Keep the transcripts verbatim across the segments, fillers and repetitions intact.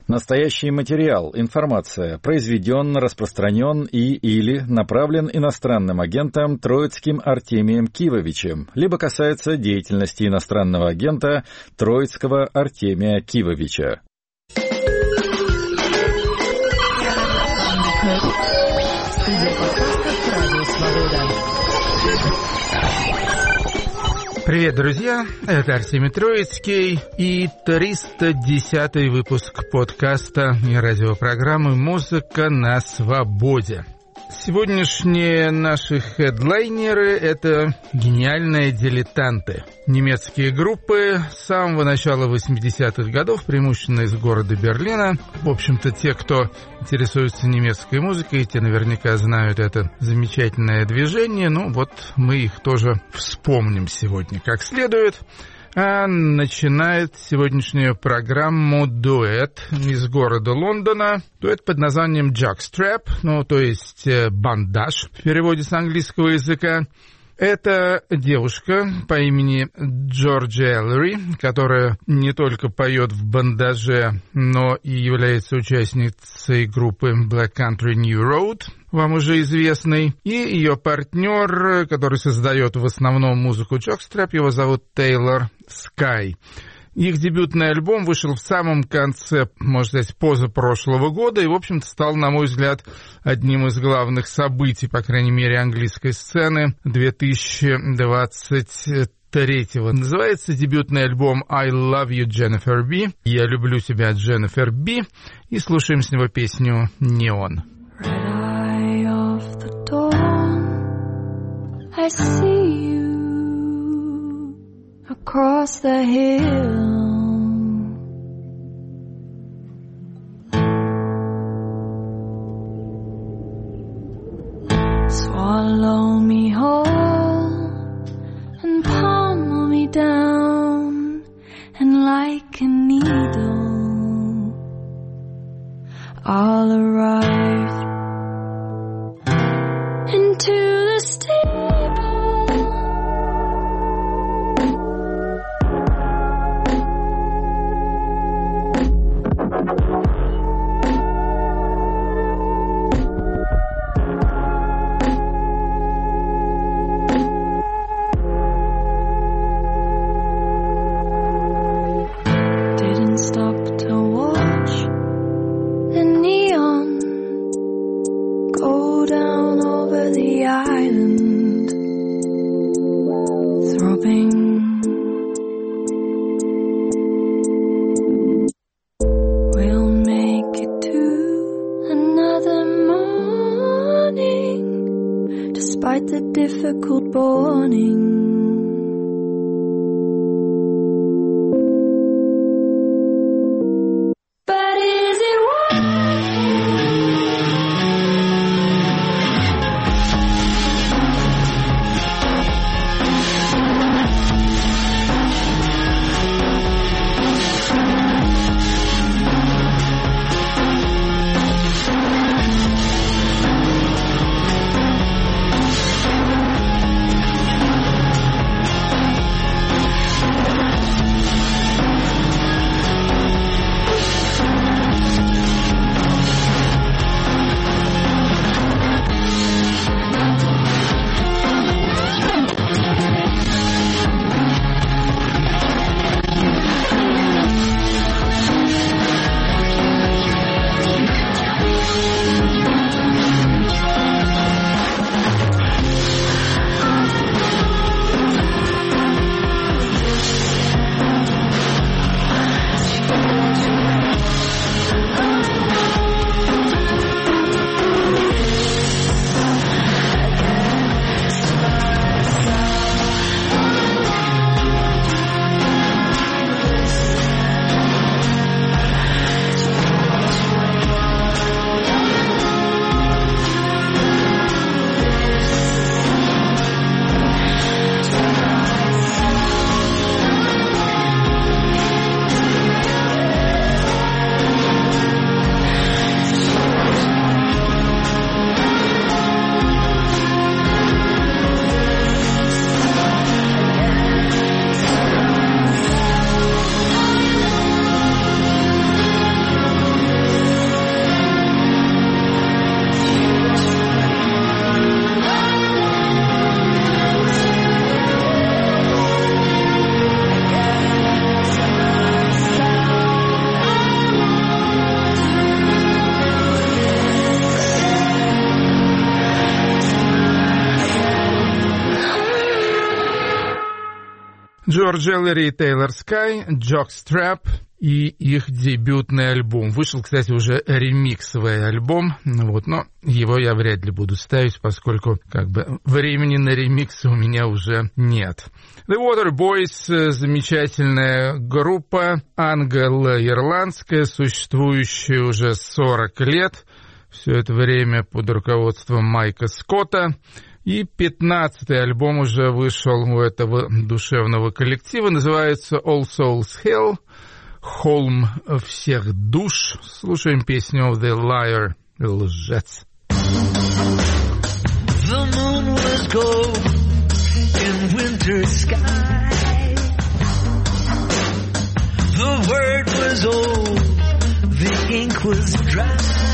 Настоящий материал, информация, произведен, распространен и или направлен иностранным агентом Троицким Артемием Кивовичем, либо касается деятельности иностранного агента Троицкого Артемия Кивовича. Привет, друзья! Это Артемий Троицкий и триста десятый выпуск подкаста и радиопрограммы «Музыка на свободе». Сегодняшние наши хедлайнеры — это гениальные дилетанты. Немецкие группы с самого начала восьмидесятых годов, преимущественно из города Берлина. В общем-то, те, кто интересуется немецкой музыкой, те наверняка знают это замечательное движение. Ну вот мы их тоже вспомним сегодня как следует. А начинает сегодняшнюю программу дуэт из города Лондона. Дуэт под названием Jockstrap, ну, то есть бандаж в переводе с английского языка. Это девушка по имени Джорджия Эллери, которая не только поет в бандаже, но и является участницей группы Black Country New Road, вам уже известный, и ее партнер, который создает в основном музыку Jockstrap, его зовут Тейлор Скай. Их дебютный альбом вышел в самом конце, можно сказать, позапрошлого года и, в общем-то, стал, на мой взгляд, одним из главных событий, по крайней мере, английской сцены две тысячи двадцать третьего. Называется дебютный альбом «I Love You, Jennifer B». «Я люблю тебя, Дженнифер Би». И слушаем с него песню «Неон». I see you across the hill. Swallow me whole and pummel me down, and like a needle I'll arrive into the stable. Difficult morning. Джордж Эллери и Тейлор Скай, Jockstrap и их дебютный альбом. Вышел, кстати, уже ремиксовый альбом, вот, но его я вряд ли буду ставить, поскольку как бы времени на ремиксы у меня уже нет. The Waterboys — замечательная группа, англо-ирландская, существующая уже сорок лет, все это время под руководством Майка Скотта. И пятнадцатый альбом уже вышел у этого душевного коллектива, называется All Souls Hell, холм всех душ. Слушаем песню The Liar, лжец. The moon was gold in winter sky. The word was old, the ink was dry.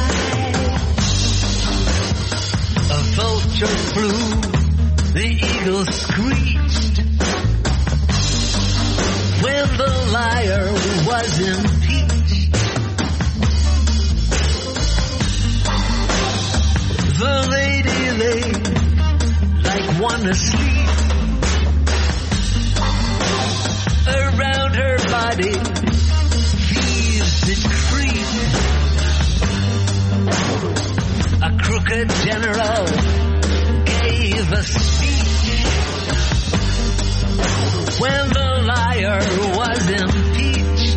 A vulture flew, the eagle screeched. When the liar was impeached, the lady lay like one asleep. Around her body thieves did creep. A crooked general gave a speech when the liar was impeached.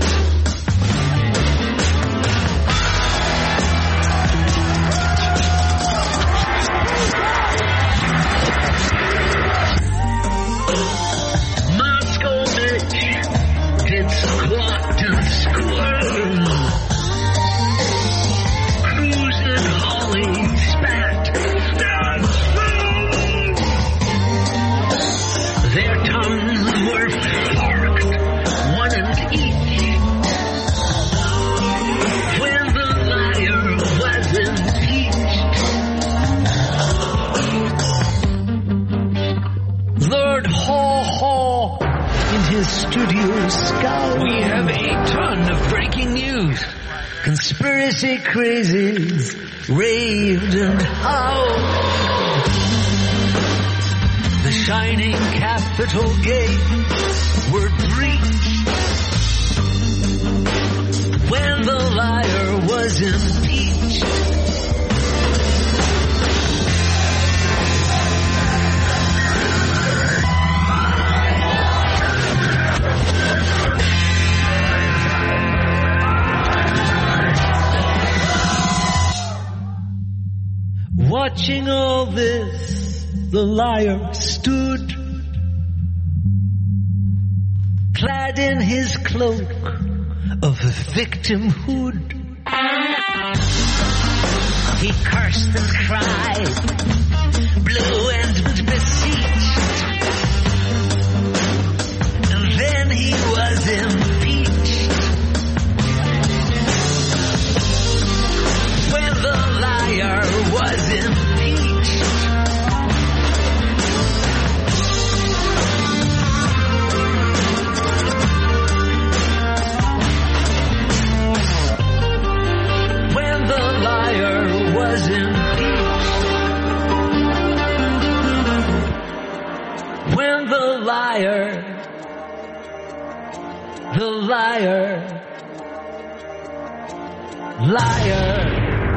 Moscow Mitch did squat and squirm. Cruz and Holly spat and swung. Their tongues were forked, one and each. When the liar was impeached, Lord Haw Haw in his studio scowled. We have a ton of breaking news. Conspiracy crazies raved and howled. The shining Capitol gates were breached when the liar was impeached. Watching all this, the liar stood, clad in his cloak of victimhood. He cursed and cried, blew and beseeched, and then he was impeached. When the liar was impeached, when the liar was impeached, when the liar, the liar, liar.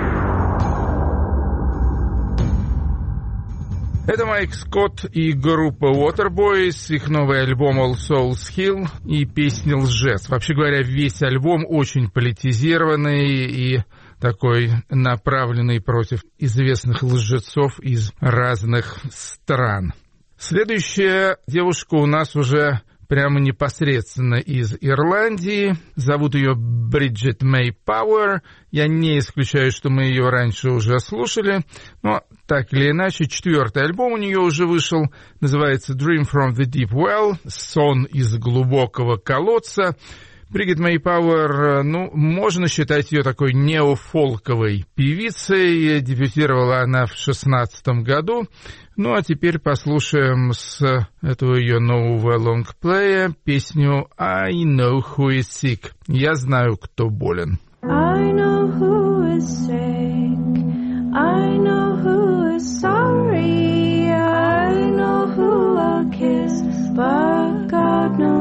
Это Майк Скотт и группа Waterboys, их новый альбом All Souls Hill и песня «Лжец». Вообще говоря, весь альбом очень политизированный и такой направленный против известных лжецов из разных стран. Следующая девушка у нас уже прямо непосредственно из Ирландии. Зовут ее Бриджит Мэй Пауэр. Я не исключаю, что мы ее раньше уже слушали, но так или иначе, четвертый альбом у нее уже вышел, называется Dream from the Deep Well, сон из глубокого колодца. Бригит Мэй Пауэр, ну, можно считать ее такой неофолковой певицей. Дебютировала она в шестнадцатом году. Ну, а теперь послушаем с этого ее нового лонгплея песню «I know who is sick». «Я знаю, кто болен». I know who is sick. I know who is sorry. I know who I'll kiss, but God knows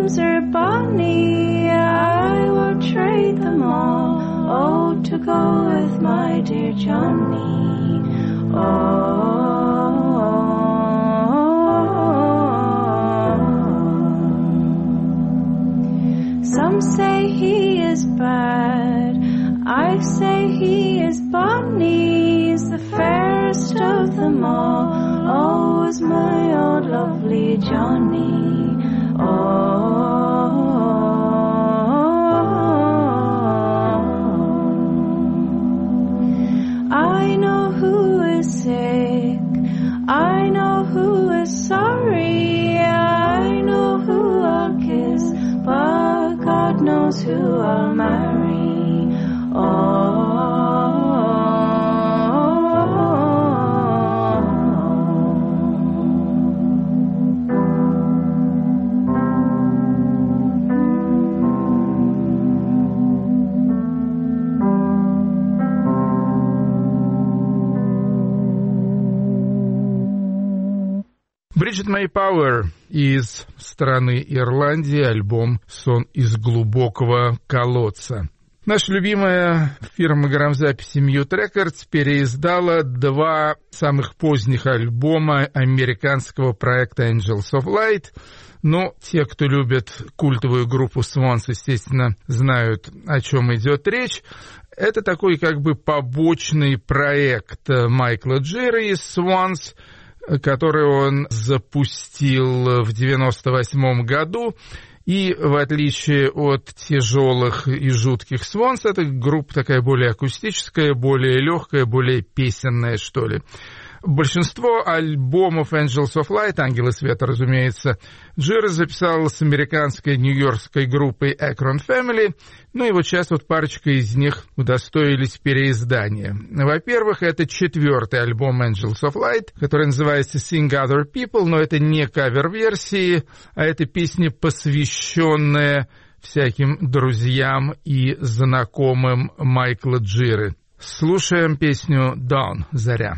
dreams are bonny, I would trade them all, oh, to go with my dear Johnny. Oh, some say he is bad, I say he is bonny, he's the fairest of them all, oh, is my old lovely Johnny. Oh, I know who is sick, I know who is sorry, I know who I'll kiss, but God knows who I'll marry. Oh, Бриджит Мэй Пауэр из страны Ирландии, альбом «Сон из глубокого колодца». Наша любимая фирма грамзаписи Mute Records переиздала два самых поздних альбома американского проекта Angels of Light. Но те, кто любит культовую группу Swans, естественно, знают, о чем идет речь. Это такой как бы побочный проект Майкла Джира из Swans, который он запустил в девяносто восьмом году. И в отличие от тяжелых и жутких Swans, эта группа такая более акустическая, более легкая, более песенная, что ли. Большинство альбомов Angels of Light, Ангелы Света, разумеется, Джира записал с американской нью-йоркской группой Akron Family, ну и вот сейчас вот парочка из них удостоились переиздания. Во-первых, это четвертый альбом Angels of Light, который называется Sing Other People, но это не кавер-версии, а это песни, посвященные всяким друзьям и знакомым Майкла Джиры. Слушаем песню «Dawn», «Заря».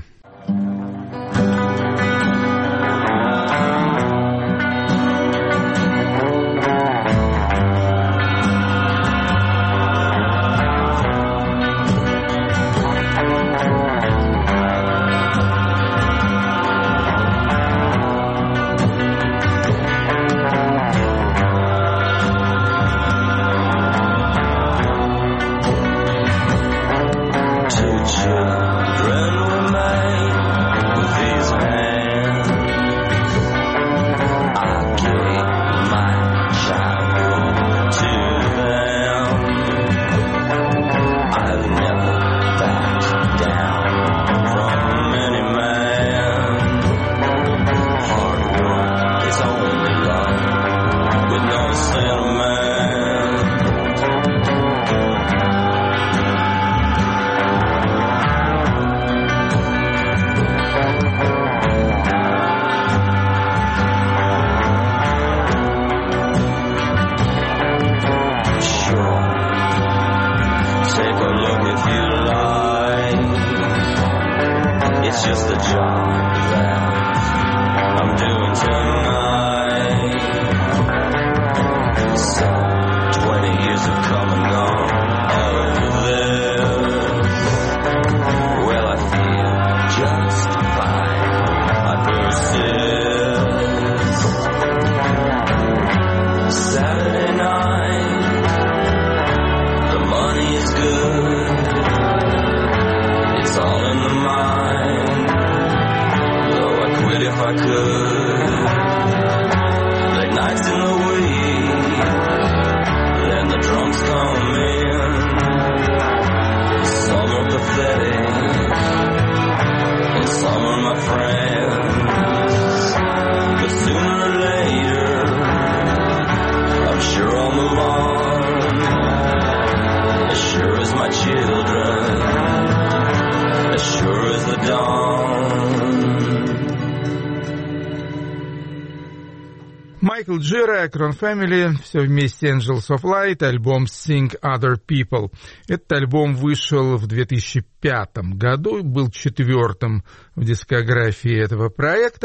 Майкл Джира, Akron Family, все вместе Angels of Light, альбом Sing Other People. Этот альбом вышел в две тысячи пятом году, был четвертым в дискографии этого проекта.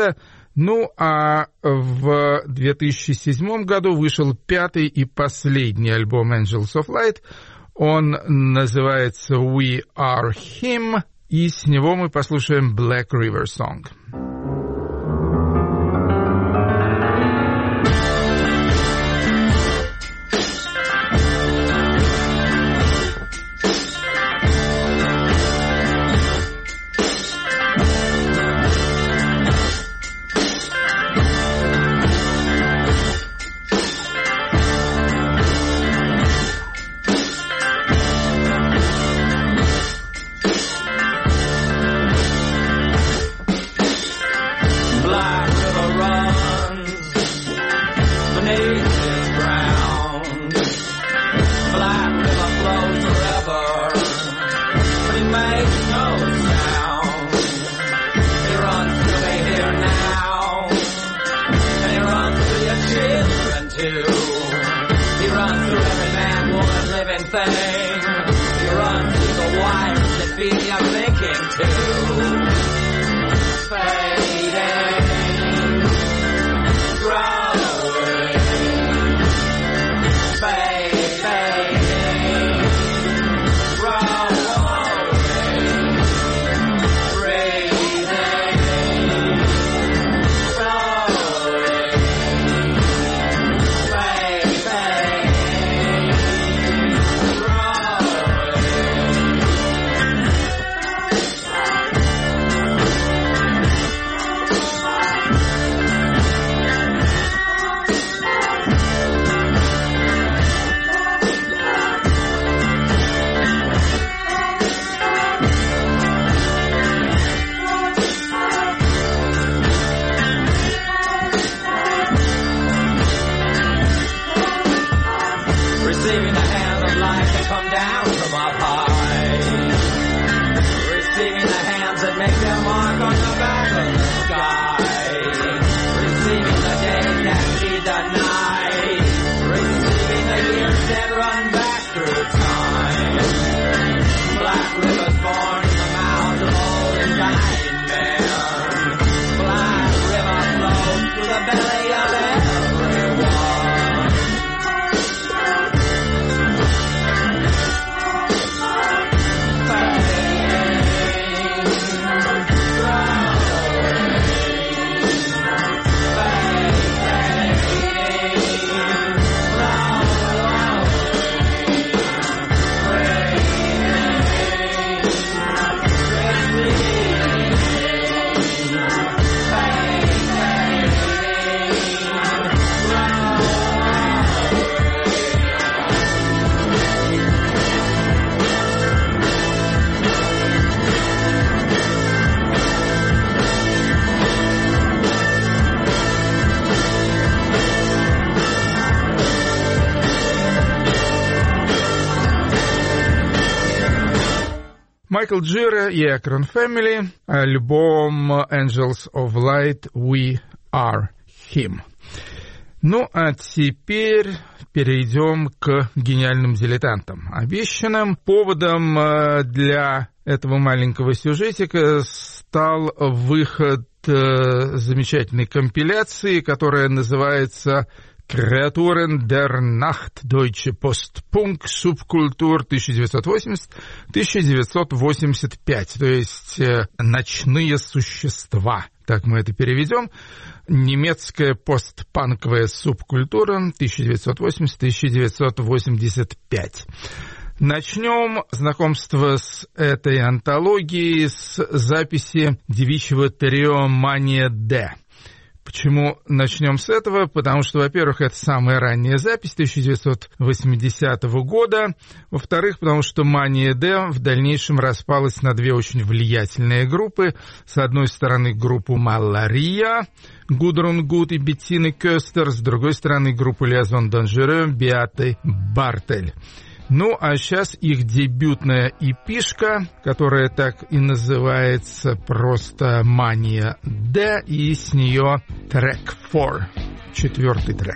Ну, а в две тысячи седьмом году вышел пятый и последний альбом Angels of Light. Он называется We Are Him, и с него мы послушаем Black River Song. Майкл Джира и Akron Family, альбом Angels of Light, We Are Him. Ну, а теперь перейдем к гениальным дилетантам. Обещанным поводом для этого маленького сюжетика стал выход замечательной компиляции, которая называется «Kreaturen der Nacht. Deutsche Postpunk. Subkultur тысяча девятьсот восемьдесят — тысяча девятьсот восемьдесят пять», то есть э, «Ночные существа», так мы это переведем. Немецкая постпанковая субкультура тысяча девятьсот восемьдесят — тысяча девятьсот восемьдесят пять. Начнем знакомство с этой антологией с записи девичьего трио «Мания Д». Почему начнем с этого? Потому что, во-первых, это самая ранняя запись тысяча девятьсот восьмидесятого года. Во-вторых, потому что «Мания Д» в дальнейшем распалась на две очень влиятельные группы. С одной стороны, группу «Малария», Гудрун Гуд и Беттины Köster, с другой стороны, группу «Liaison Dangereux», Беаты Бартель. Ну, а сейчас их дебютная эпишка, которая так и называется просто «Мания Д», и с нее трек четыре, четвертый трек.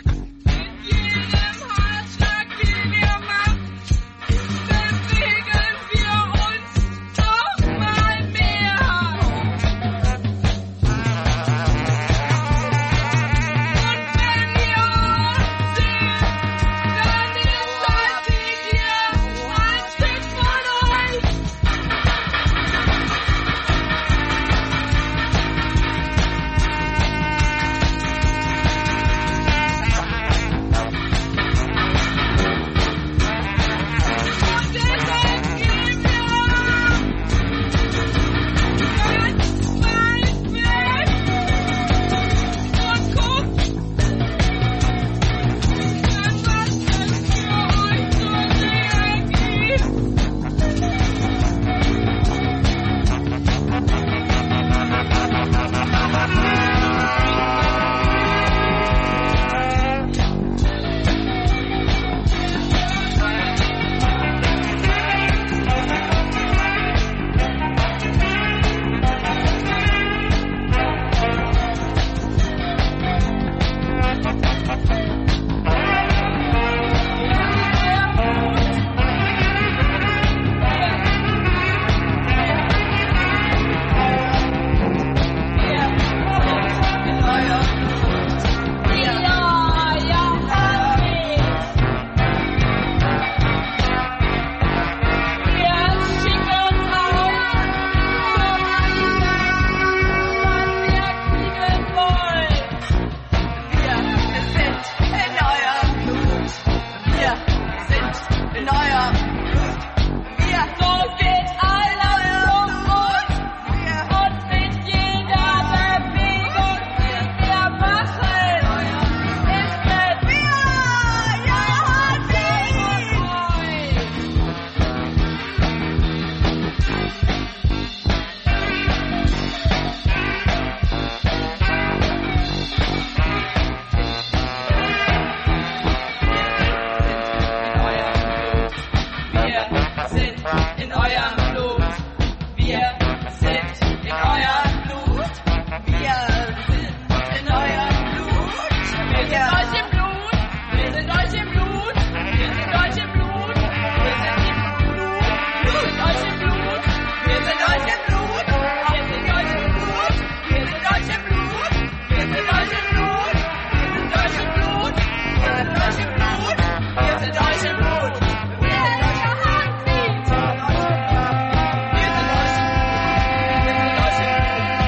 Wir sind euch im Blut. Wir sind euer Heartbeat. Wir sind euch. Wir sind euch im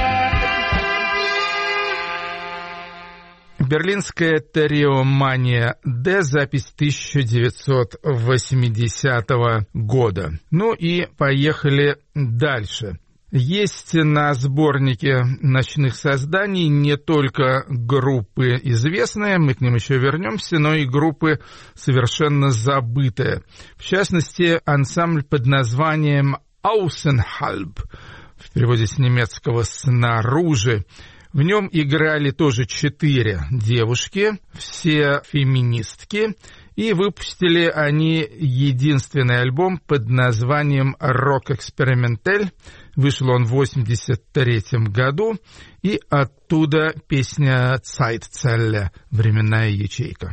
Blut. Берлинская Териомания Д, запись тысяча девятьсот восьмидесятого года. Ну и поехали дальше. Есть на сборнике ночных созданий не только группы известные, мы к ним еще вернемся, но и группы совершенно забытые. В частности, ансамбль под названием «Außenhalb», в переводе с немецкого «снаружи». В нем играли тоже четыре девушки, все феминистки, и выпустили они единственный альбом под названием «Рок Экспериментель». Вышел он в восемьдесят третьем году, и оттуда песня «Zeitzelle» — «Временная ячейка».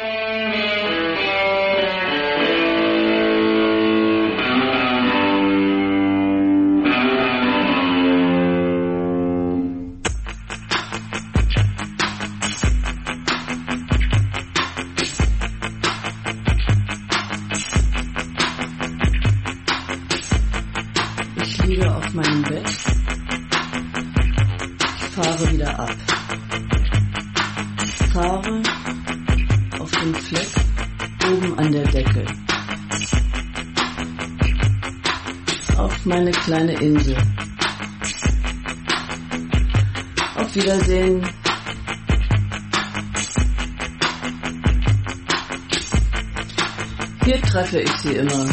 Ich liege auf meinem Bett, ich fahre wieder ab. Ich fahre auf den Fleck oben an der Decke. Auf meine kleine Insel. Auf Wiedersehen. Hier treffe ich sie immer.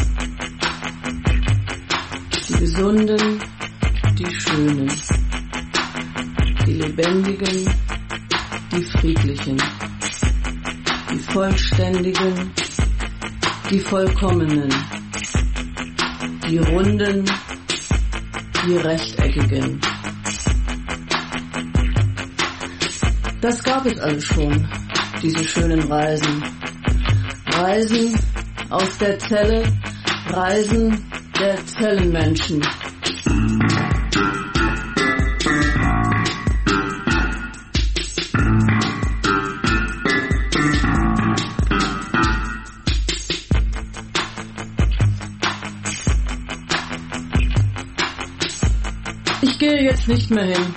Die Gesunden, die Schönen, die Lebendigen, die Friedlichen, die Vollständigen, die Vollkommenen, die Runden, die Rechteckigen. Das gab es alles schon, diese schönen Reisen. Reisen aus der Zelle, Reisen der Zellenmenschen. Ich gehe jetzt nicht mehr hin.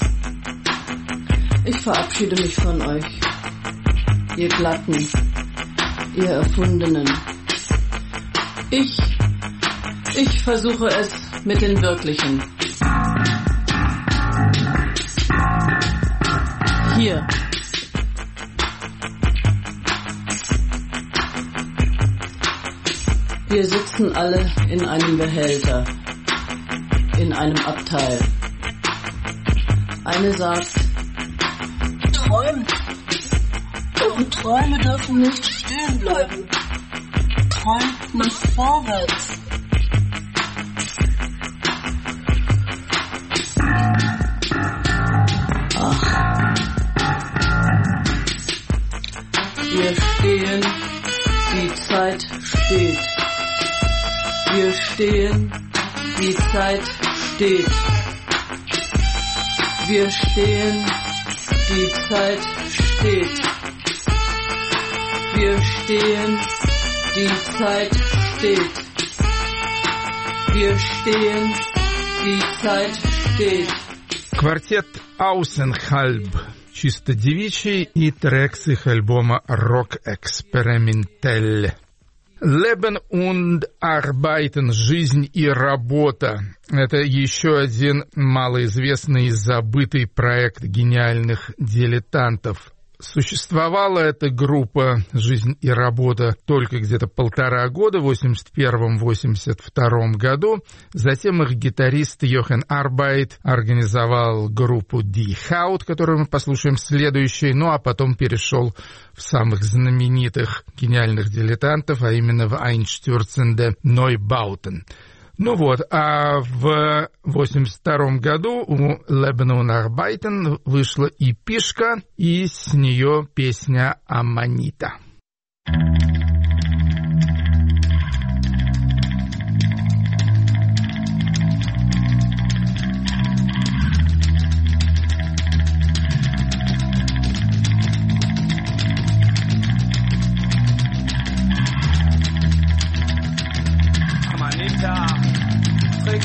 Ich verabschiede mich von euch, ihr Glatten, ihr Erfundenen. Ich Ich versuche es mit den Wirklichen. Hier. Wir sitzen alle in einem Behälter, in einem Abteil. Eine sagt, träumt. Eure Träume dürfen nicht stehen bleiben. Träumt nach vorwärts. Wir stehen, die Zeit steht. Wir stehen, die Zeit steht. Wir stehen, die Zeit steht. Wir stehen, die Zeit steht. Wir stehen, die Zeit steht. Квартет «Außenhalb», чисто девичий, и трек с их альбома «Рок Экспериментель». «Leben und Arbeiten» — «Жизнь и работа» — это еще один малоизвестный и забытый проект гениальных дилетантов. Существовала эта группа «Жизнь и работа» только где-то полтора года, в восемьдесят первом — восемьдесят втором году. Затем их гитарист Йохан Арбайт организовал группу Die Haut, которую мы послушаем следующей, ну а потом перешел в самых знаменитых гениальных дилетантов, а именно в Einstürzende Neubauten. Ну вот, а в восемьдесят втором году у Leben und Arbeiten вышла эпишка, и с нее песня «Аманита».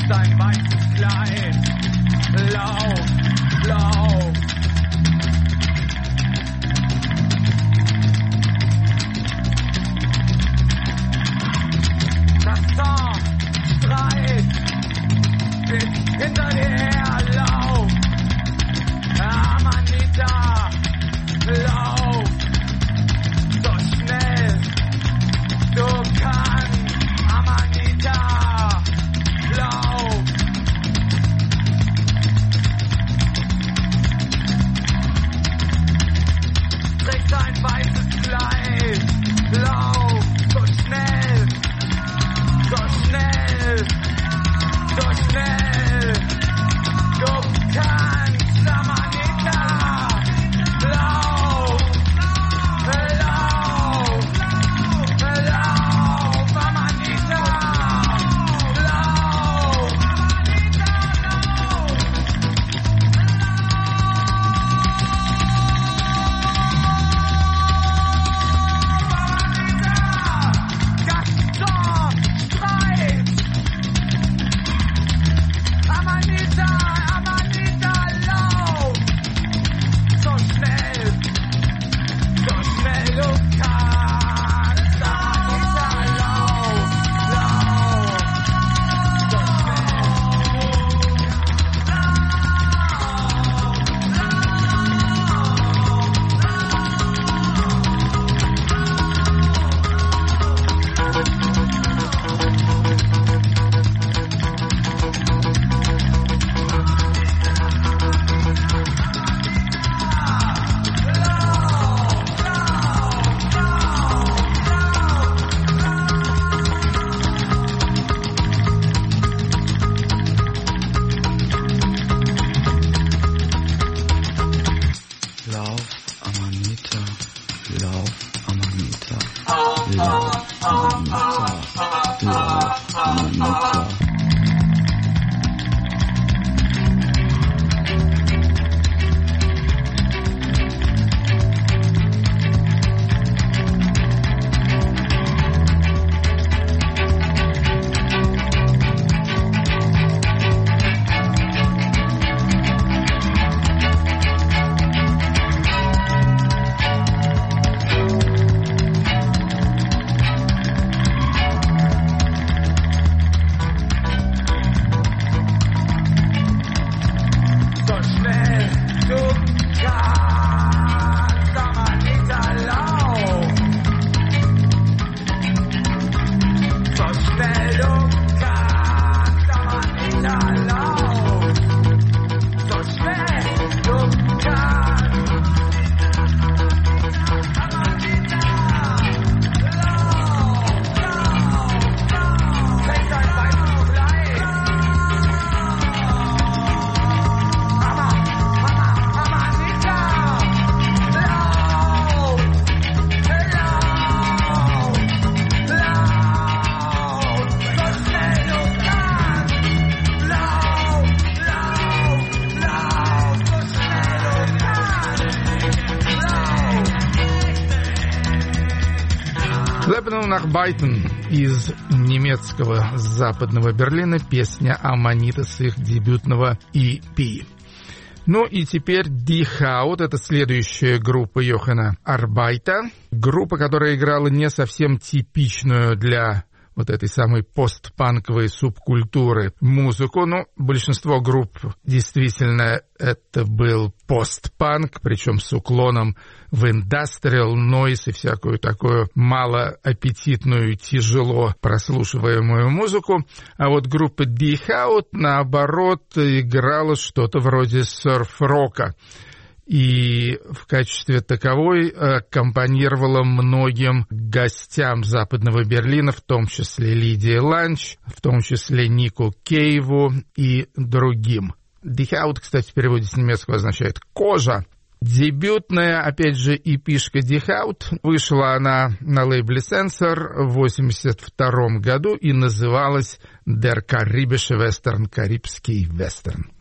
sein weißes Kleid. Lauf, lauf. Kassan, Streit, geht hinter dir her, lauf. Amanita, lauf. So schnell du kannst, Amanita, lauf. Trägst ein weißes Kleid, lauf, so schnell, so schnell, so schnell, du kannst, Amanita, lauf, lauf, lauf, Amanita, lauf, Gaston, Streit, Amanita, Amanita, lauf, so schnell, so schnell du kannst, Amanita, lauf, lauf, so Lauf, Amanita, lauf, Amanita, lauf, Amanita, lauf, Amanita. So schnell du kannst, Amanita, lauf. So schnell du kannst, Amanita, lauf. So schnell du kannst, Amanita, lauf, lauf, lauf. Trägst ein weißes Kleid. Mama, Mama, Amanita, lauf, lauf, lauf, so schnell du kannst, lauf, lauf, lauf, so schnell du kannst, lauf. Лепнул Нахбайтен из немецкого западного Берлина, песня «Аманита» с их дебютного и пи. Ну и теперь Die Haut, это следующая группа Йохана Арбайта, группа, которая играла не совсем типичную для вот этой самой постпанковой субкультуры музыку. Но большинство групп действительно это был постпанк, причем с уклоном в индастриал, нойз и всякую такую малоаппетитную, тяжело прослушиваемую музыку. А вот группа Die Haut, наоборот, играла что-то вроде серф-рока. И в качестве таковой аккомпанировала многим гостям Западного Берлина, в том числе Лидии Ланч, в том числе Нику Кейву и другим. Die Haut, кстати, в переводе с немецкого означает «кожа». Дебютная, опять же, эпишка Die Haut. Вышла она на лейбле Sensor в восемьдесят втором году и называлась Der Karibische Western, Карибский вестерн.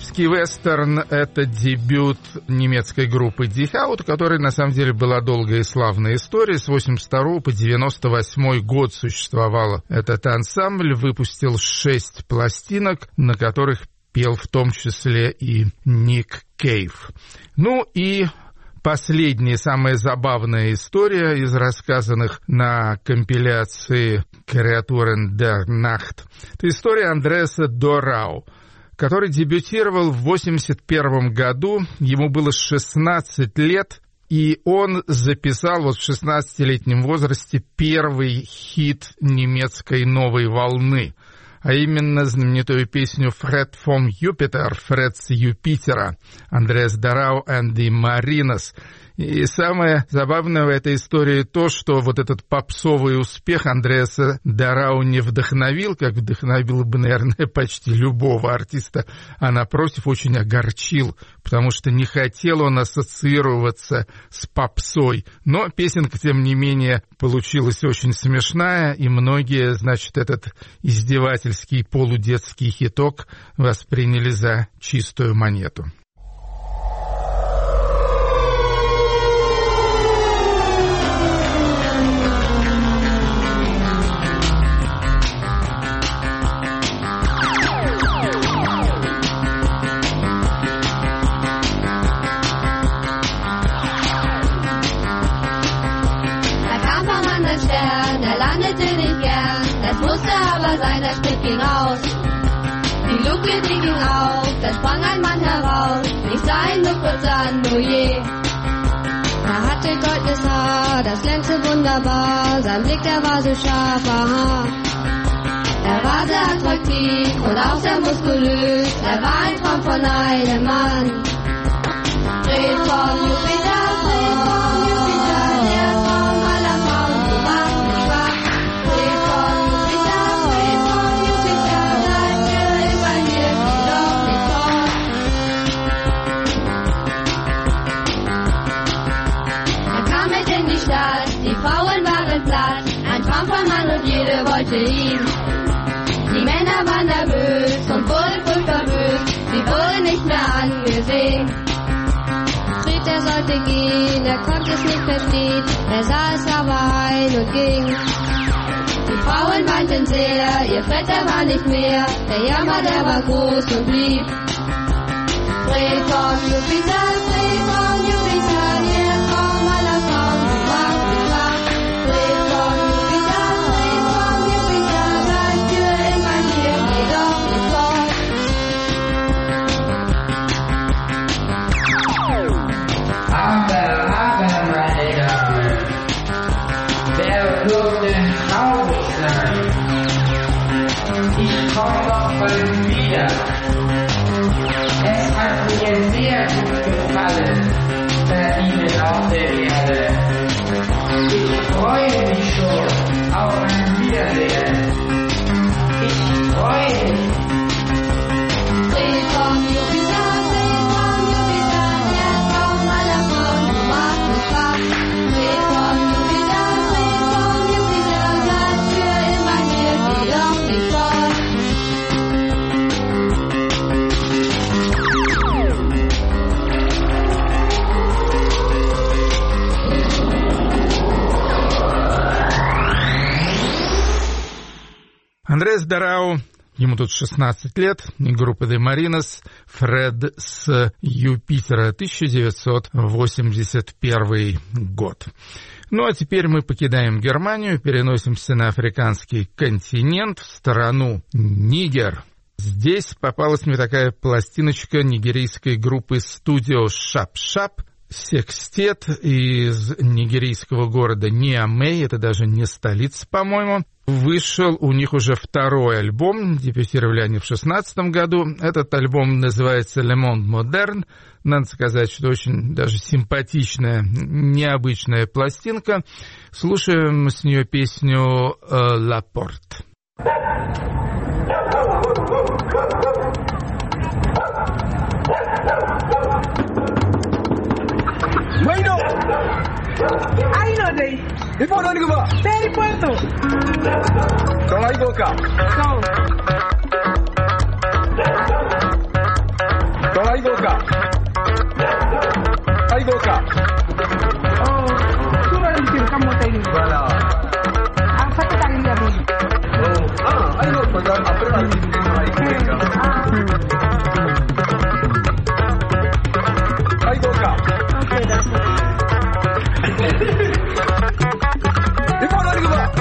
Немецкий вестерн — это дебют немецкой группы Die Haut, у которой на самом деле была долгая и славная история. С восемьдесят второго по девяносто восьмой год существовал этот ансамбль, выпустил шесть пластинок, на которых пел в том числе и Ник Кейв. Ну и последняя, самая забавная история из рассказанных на компиляции «Kreaturen der Nacht» — это история Андреаса Дорау, который дебютировал в восемьдесят первом году, ему было шестнадцать лет, и он записал вот в шестнадцатилетнем возрасте первый хит немецкой новой волны, а именно знаменитую песню «Fred vom Jupiter», «Фред с Юпитера», Андреас Дорау and the Marinas. И самое забавное в этой истории то, что вот этот попсовый успех Андреаса Дорау не вдохновил, как вдохновил бы, наверное, почти любого артиста, а, напротив, очень огорчил, потому что не хотел он ассоциироваться с попсой. Но песенка, тем не менее, получилась очень смешная, и многие, значит, этот издевательский полудетский хиток восприняли за чистую монету. Die ging auf, da sprang ein Mann heraus, ich sah ihn nur kurz an, oh je. Er hatte goldenes Haar, das glänzte wunderbar, sein Blick, der war so scharf, aha. Er war sehr attraktiv und auch sehr muskulös, er war ein Traum von einem Mann. Fred vom Jupiter, Fred vom Jupiter, der Traum aller Frauen, du machst mich schwach. Fred vom Jupiter, Fred vom Jupiter, bleib für immer hier, geh doch nicht fort. Er kam mit in die Stadt, die Frauen waren platt, ein Traum von Mann und jede wollte ihn. Die Männer waren nervös und wurden furchtbar bös, sie wurden nicht mehr angesehen. Fred, er sollte gehen, er konnte es nicht verstehen, er sah es aber ein und ging. Die Frauen weinten sehr, ihr Fred, er war nicht mehr, der Jammer, der war groß und blieb. Fred vom Jupiter, Fred vom Jupiter, der Traum aller Frauen, du machst mich schwach. Fred vom Jupiter, Fred vom Jupiter, bleib für immer hier, geh doch nicht fort. Aber, aber, meine Damen, wer durfte traurig sein? Ich komme noch bald wieder. Es hat mir sehr gut gefallen, bei Ihnen auf der Erde. Ich freue mich schon auf ein Wiedersehen. Ich freue mich. Fred vom Jupiter, Fred vom Jupiter, der Traum aller Frauen, du machst mich schwach. Fred vom Jupiter, Fred vom Jupiter, bleib für immer hier, geh doch nicht fort. Андреас Дорау, ему тут шестнадцать лет, группа The Marinas, Фред с Юпитера, тысяча девятьсот восемьдесят первый год. Ну а теперь мы покидаем Германию, переносимся на африканский континент, в страну Нигер. Здесь попалась мне такая пластиночка нигерийской группы Studio Shap Shap, секстет из нигерийского города Ниамей, это даже не столица, по-моему. Вышел у них уже второй альбом, дебютировали они в шестнадцатом году. Этот альбом называется «Le Monde Moderne». Надо сказать, что очень даже симпатичная, необычная пластинка. Слушаем с нее песню «La Porte». Bueno, ahí no te. ¿Y por dónde va? Del puerto. Con la boca. Con. Ahí boca. Ahí boca. Oh, sudah dikir kamu tadi. Voilà. Apa tu tadi dia beli? Oh, ah, ahí no, pues après la activité de ahí boca. Ahí boca. Okay, that's it. Di mana ni gua?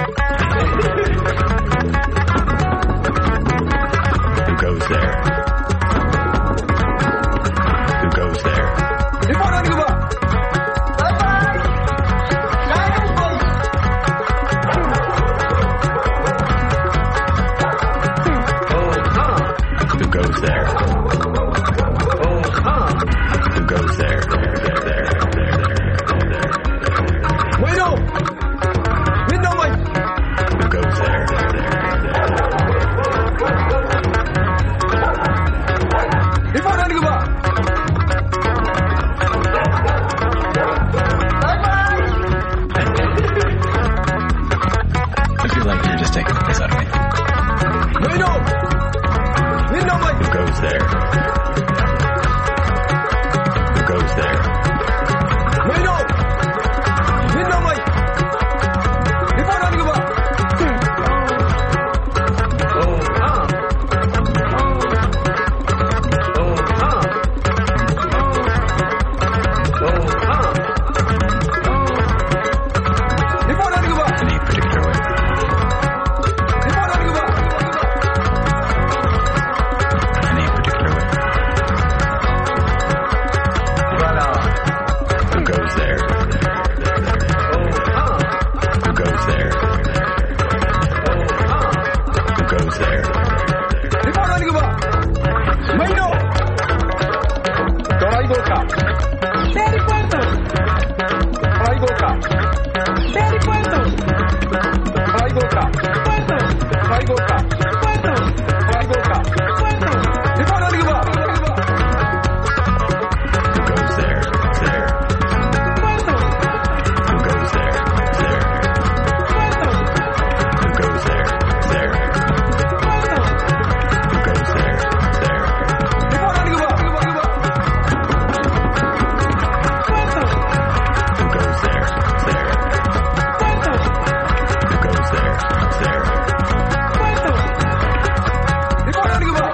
Who goes there? Who goes there? Di mana ni gua? Who goes there? Oh, ah. Who goes there? There, there, there, there, there. Bueno. Window man. Who goes there? There, there. Di mana ni gua? I feel like you're just taking the piss out of me. Bueno. Window man. Who goes there? Who goes there? Bueno. Window man. Di mana ni gua? Oh, ah. Oh, ah. Oh, ah. Di mana ni gua? Any particular way? Di mana ni gua? Any particular way? Voilà. Who goes there? Oh, ah. Who goes there? Oh, ah. Who goes there? Di mana ni gua? Bueno. Ahí boca. Dari Puerto. Ahí boca. Dari Puerto. Ahí boca. Puerto. Ahí boca. Puerto. Ahí boca. Puerto. Di mana ni gua? Who goes there? There. Puerto. Who goes there? There. Puerto. Who goes there? There. Puerto. Who goes there? There. Di mana ni gua? Puerto. Who goes there? There. Puerto. Who goes there? There. Puerto. Di mana ni gua?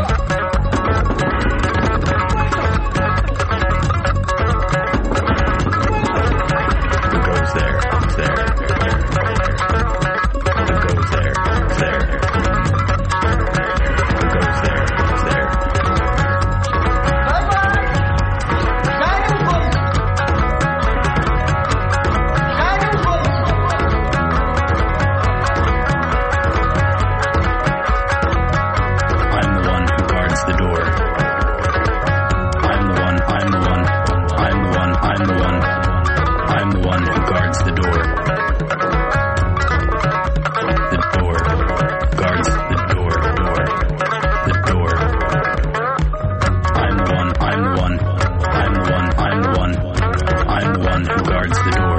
Who goes there? There. Who goes there? There. Who goes there? There. I'm the one who guards the door. I'm the one, I'm the one, I'm the one, I'm the one, I'm the one who guards the door. The door guards the door, door, the door. I'm the one, I'm the one, I'm the one, I'm the one, I'm the one who guards the door.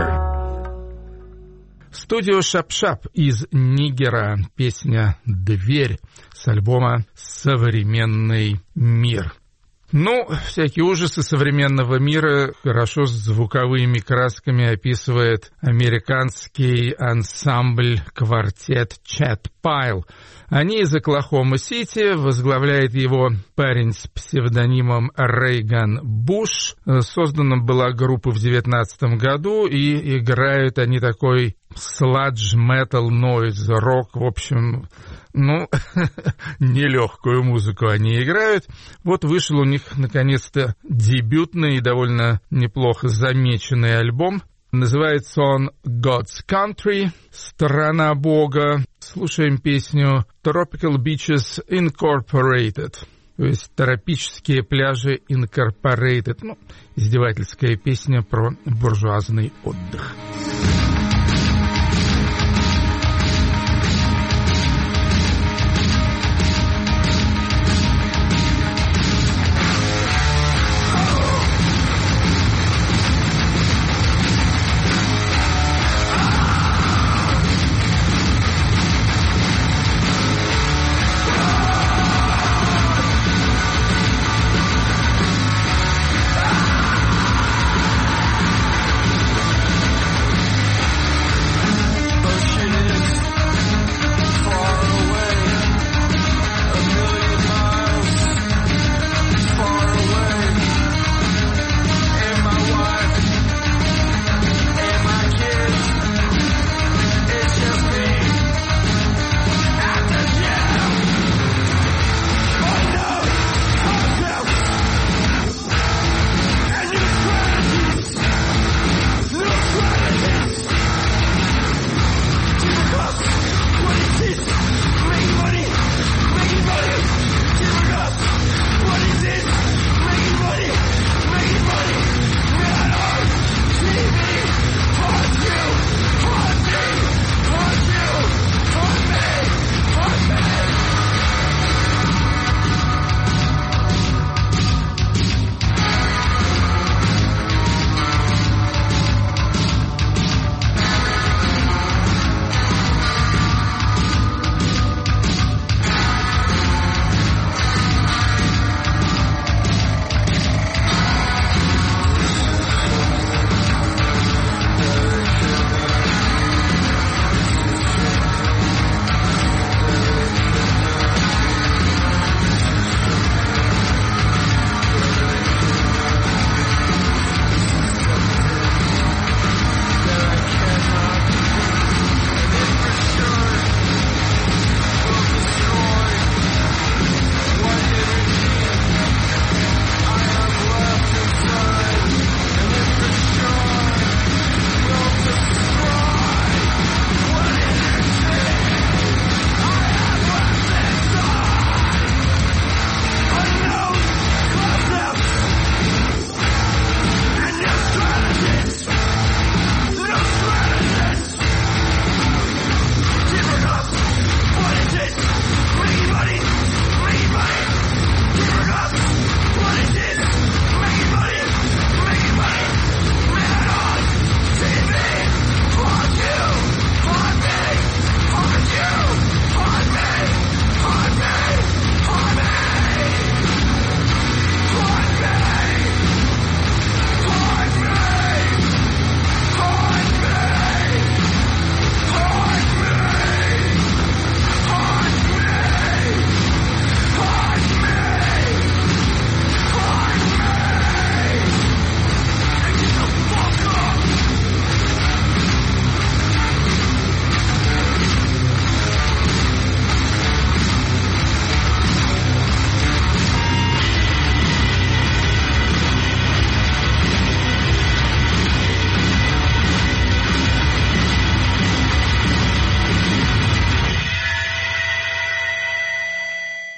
Студио Шап-Шап из Нигера. Песня «Дверь» с альбома «Современный мир». Ну, всякие ужасы современного мира хорошо с звуковыми красками описывает американский ансамбль «Квартет Чет Пайл». Они из Оклахома-Сити, возглавляет его парень с псевдонимом Рейган Буш. Создана была группа в девятнадцатом году, и играют они такой сладж, метал, нойз, рок, в общем, ну, нелегкую музыку они играют. Вот вышел у них, наконец-то, дебютный и довольно неплохо замеченный альбом. Называется он «God's Country», «Страна Бога». Слушаем песню «Tropical Beaches Incorporated», то есть «Тропические пляжи Incorporated». Ну, издевательская песня про буржуазный отдых.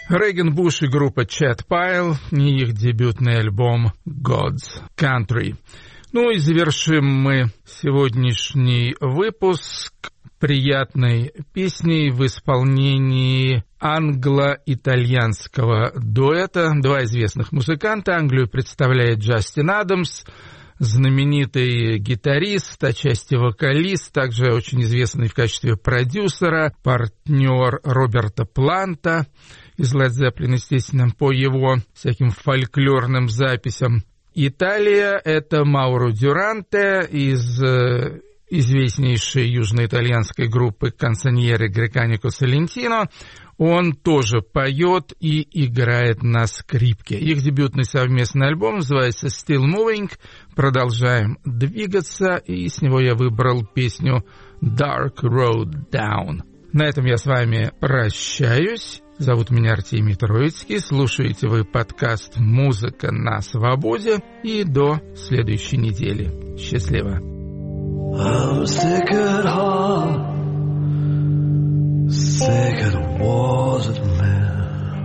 Реган Буш и группа Chad Pile и их дебютный альбом God's Country. Ну и завершим мы сегодняшний выпуск приятной песней в исполнении англо-итальянского дуэта. Два известных музыканта. Англию представляет Джастин Адамс, знаменитый гитарист, отчасти вокалист, также очень известный в качестве продюсера, партнер Роберта Планта из Led Zeppelin, естественно, по его всяким фольклорным записям. Италия — это Мауро Дюранте из э, известнейшей южноитальянской группы Canzoniere Greccanico Salentino. Он тоже поет и играет на скрипке. Их дебютный совместный альбом называется Still Moving. Продолжаем двигаться, и с него я выбрал песню Dark Road Down. На этом я с вами прощаюсь. Зовут меня Артемий Троицкий. Слушаете вы подкаст «Музыка на свободе». И до следующей недели. Счастливо. I'm sick at heart, sick of the wars of men.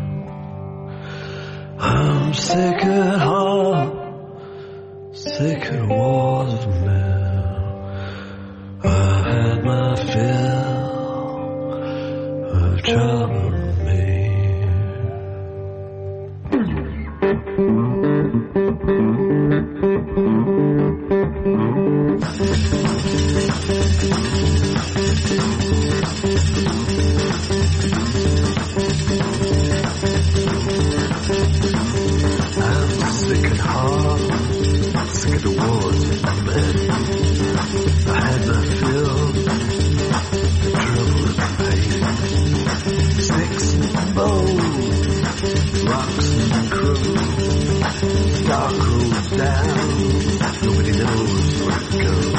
I'm sick at heart, sick of the wars of men. I've had my fill of trouble with me. I'm sick at heart, sick of the wars of men. I had my fill of trouble and pain. Sticks and bones, rocks and crows, dark road down, nobody knows where it goes.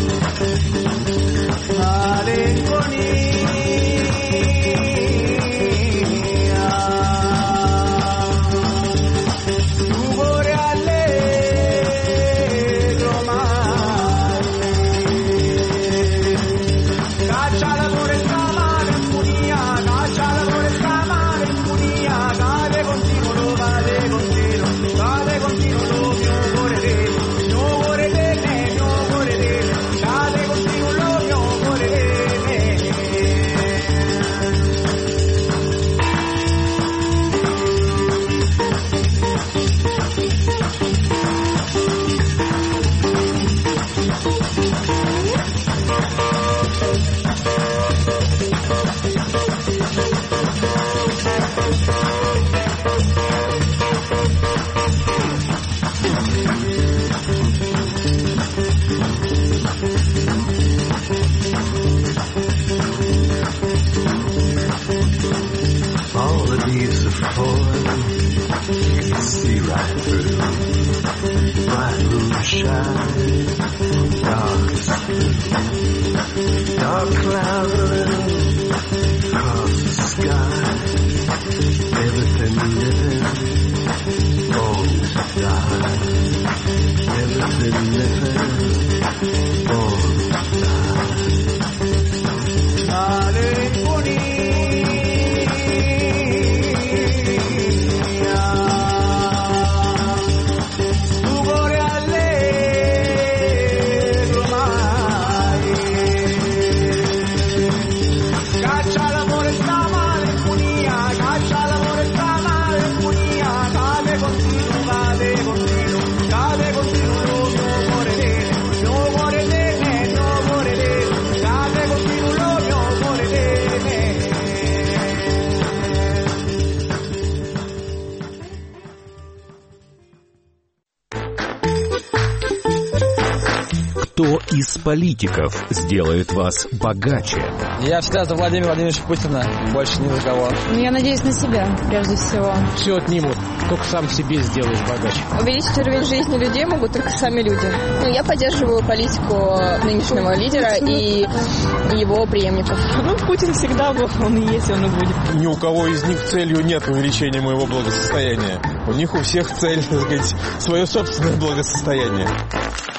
Кто из политиков сделает вас богаче? Я всегда за Владимира Владимировича Путина, больше ни за кого. Ну, я надеюсь на себя, прежде всего. Все отнимут, только сам себе сделаешь богаче. Увеличить уровень жизни людей могут только сами люди. Ну, я поддерживаю политику нынешнего лидера и его преемников. Ну, Путин всегда был, он и есть, он и будет. Ни у кого из них целью нет увеличения моего благосостояния. У них у всех цель, так сказать, свое собственное благосостояние.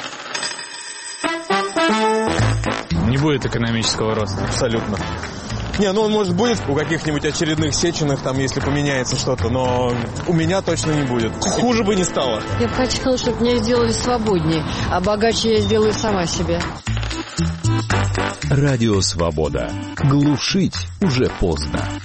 Не будет экономического роста. Абсолютно. Не, ну он, может, будет у каких-нибудь очередных Сеченых, там, если поменяется что-то, но у меня точно не будет. Хуже бы не стало. Я бы хотела, чтобы меня сделали свободнее, а богаче я сделаю сама себе. Радио Свобода. Глушить уже поздно.